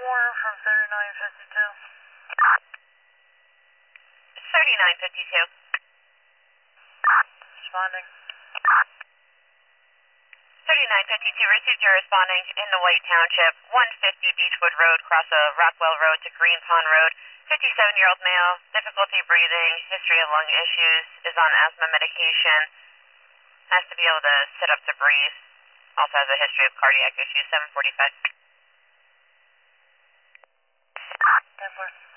more from 3952. 3952. Responding. 3952, received your responding in the White Township, 150 Beechwood Road, cross of Rockwell Road to Green Pond Road. 57-year-old male, difficulty breathing, history of lung issues, is on asthma medication, has to be able to sit up to breathe, also has a history of cardiac issues, 745. 10-4.